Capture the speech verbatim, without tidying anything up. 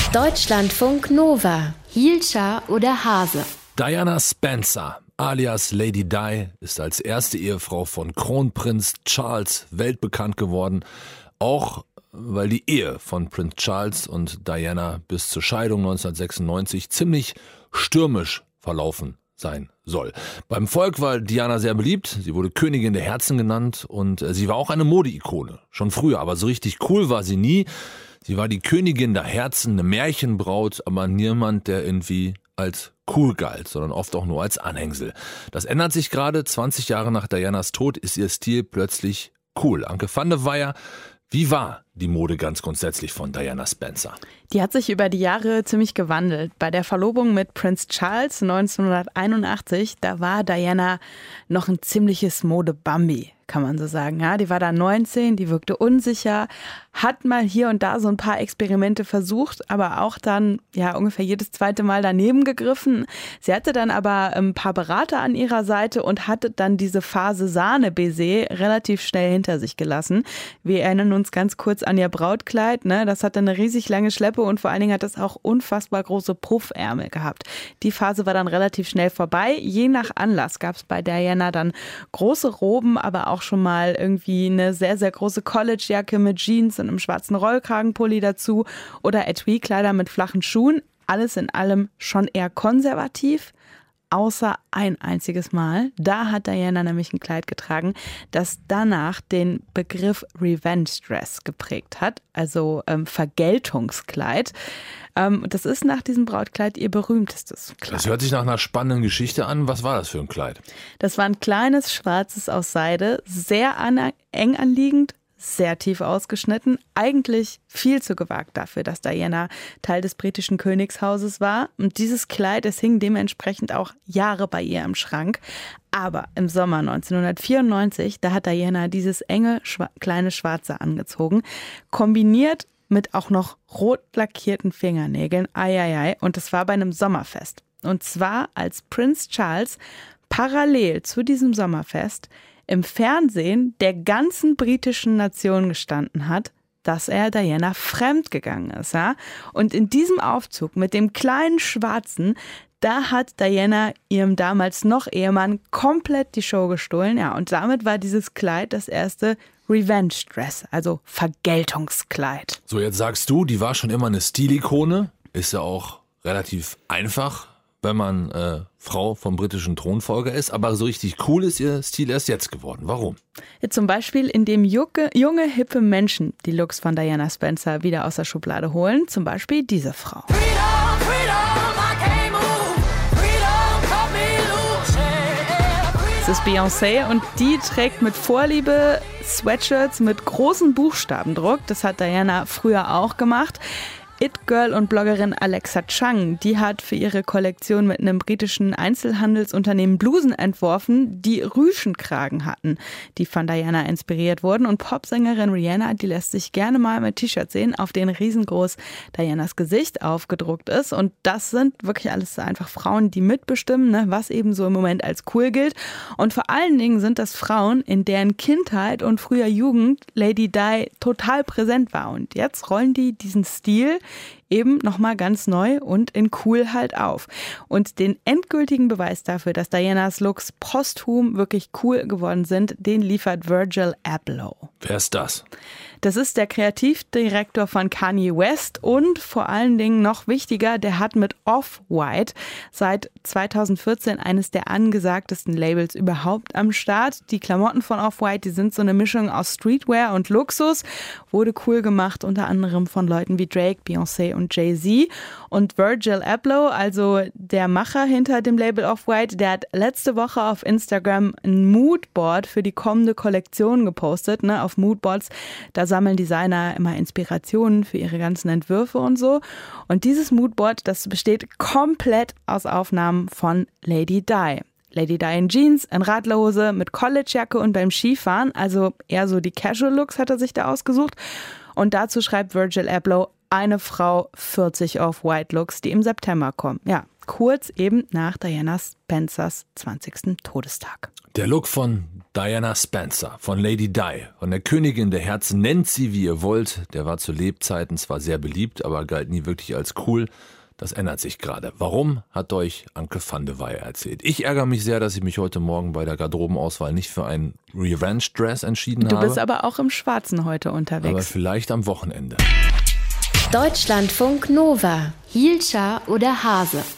Deutschlandfunk Nova. Hielscher oder Hase? Diana Spencer, alias Lady Di, ist als erste Ehefrau von Kronprinz Charles weltbekannt geworden. Auch weil die Ehe von Prinz Charles und Diana bis zur Scheidung neunzehnhundertsechsundneunzig ziemlich stürmisch verlaufen sein soll. Beim Volk war Diana sehr beliebt, sie wurde Königin der Herzen genannt und sie war auch eine Modeikone, schon früher, aber so richtig cool war sie nie. Sie war die Königin der Herzen, eine Märchenbraut, aber niemand, der irgendwie als cool galt, sondern oft auch nur als Anhängsel. Das ändert sich gerade, zwanzig Jahre nach Dianas Tod ist ihr Stil plötzlich cool. Anke van de Weyer, wie war die Mode ganz grundsätzlich von Diana Spencer? Die hat sich über die Jahre ziemlich gewandelt. Bei der Verlobung mit Prinz Charles neunzehnhunderteinundachtzig, da war Diana noch ein ziemliches Modebambi, kann man so sagen. Ja, die war da neunzehn, die wirkte unsicher, hat mal hier und da so ein paar Experimente versucht, aber auch dann ja ungefähr jedes zweite Mal daneben gegriffen. Sie hatte dann aber ein paar Berater an ihrer Seite und hatte dann diese Phase Sahne-Baiser relativ schnell hinter sich gelassen. Wir erinnern uns ganz kurz an ihr Brautkleid, ne? Das hatte eine riesig lange Schleppe und vor allen Dingen hat es auch unfassbar große Puffärmel gehabt. Die Phase war dann relativ schnell vorbei. Je nach Anlass gab es bei Diana dann große Roben, aber auch schon mal irgendwie eine sehr, sehr große Collegejacke mit Jeans und einem schwarzen Rollkragenpulli dazu oder Etui-Kleider mit flachen Schuhen. Alles in allem schon eher konservativ. Außer ein einziges Mal. Da hat Diana nämlich ein Kleid getragen, das danach den Begriff Revenge Dress geprägt hat, also ähm, Vergeltungskleid. Ähm, das ist nach diesem Brautkleid ihr berühmtestes Kleid. Das hört sich nach einer spannenden Geschichte an. Was war das für ein Kleid? Das war ein kleines, schwarzes aus Seide, sehr an, eng anliegend, sehr tief ausgeschnitten, eigentlich viel zu gewagt dafür, dass Diana Teil des britischen Königshauses war. Und dieses Kleid, es hing dementsprechend auch Jahre bei ihr im Schrank. Aber im Sommer neunzehnhundertvierundneunzig, da hat Diana dieses enge, schwa- kleine Schwarze angezogen, kombiniert mit auch noch rot lackierten Fingernägeln. Eieiei. Und das war bei einem Sommerfest. Und zwar als Prinz Charles parallel zu diesem Sommerfest im Fernsehen der ganzen britischen Nation gestanden hat, dass er Diana fremdgegangen ist. Ja? Und in diesem Aufzug mit dem kleinen Schwarzen, da hat Diana ihrem damals noch Ehemann komplett die Show gestohlen. Ja, und damit war dieses Kleid das erste Revenge Dress, also Vergeltungskleid. So, jetzt sagst du, die war schon immer eine Stilikone. Ist ja auch relativ einfach, wenn man äh, Frau vom britischen Thronfolger ist. Aber so richtig cool ist ihr Stil erst jetzt geworden. Warum? Ja, zum Beispiel, indem junge, junge, hippe Menschen die Looks von Diana Spencer wieder aus der Schublade holen. Zum Beispiel diese Frau. Freedom, freedom, I can't move. Freedom, cut me loose. Yeah, freedom. Das ist Beyoncé und die trägt mit Vorliebe Sweatshirts mit großem Buchstabendruck. Das hat Diana früher auch gemacht. It-Girl und Bloggerin Alexa Chung, die hat für ihre Kollektion mit einem britischen Einzelhandelsunternehmen Blusen entworfen, die Rüschenkragen hatten, die von Diana inspiriert wurden. Und Popsängerin Rihanna, die lässt sich gerne mal mit T-Shirts sehen, auf denen riesengroß Dianas Gesicht aufgedruckt ist. Und das sind wirklich alles einfach Frauen, die mitbestimmen, ne, was eben so im Moment als cool gilt. Und vor allen Dingen sind das Frauen, in deren Kindheit und früher Jugend Lady Di total präsent war. Und jetzt rollen die diesen Stil eben nochmal ganz neu und in cool halt auf. Und den endgültigen Beweis dafür, dass Dianas Looks posthum wirklich cool geworden sind, den liefert Virgil Abloh. Wer ist das? Das ist der Kreativdirektor von Kanye West und vor allen Dingen noch wichtiger, der hat mit Off-White seit zweitausendvierzehn eines der angesagtesten Labels überhaupt am Start. Die Klamotten von Off-White, die sind so eine Mischung aus Streetwear und Luxus, wurde cool gemacht unter anderem von Leuten wie Drake, Beyoncé und Jay-Z. Und Virgil Abloh, also der Macher hinter dem Label Off-White, der hat letzte Woche auf Instagram ein Moodboard für die kommende Kollektion gepostet. Ne? Auf Moodboards, da sammeln Designer immer Inspirationen für ihre ganzen Entwürfe und so. Und dieses Moodboard, das besteht komplett aus Aufnahmen von Lady Di. Lady Di in Jeans, in Radlerhose, mit Collegejacke und beim Skifahren, also eher so die Casual-Looks hat er sich da ausgesucht. Und dazu schreibt Virgil Abloh, eine Frau, vierzig Off-White-Looks, die im September kommen. Ja, kurz eben nach Diana Spencers zwanzigsten Todestag. Der Look von Diana Spencer, von Lady Di, von der Königin der Herzen, nennt sie wie ihr wollt. Der war zu Lebzeiten zwar sehr beliebt, aber galt nie wirklich als cool. Das ändert sich gerade. Warum, hat euch Anke van de Weyer erzählt. Ich ärgere mich sehr, dass ich mich heute Morgen bei der Garderobenauswahl nicht für ein Revenge-Dress entschieden habe. Du bist aber auch im Schwarzen heute unterwegs. Aber vielleicht am Wochenende. Deutschlandfunk Nova. Hielscher oder Hase?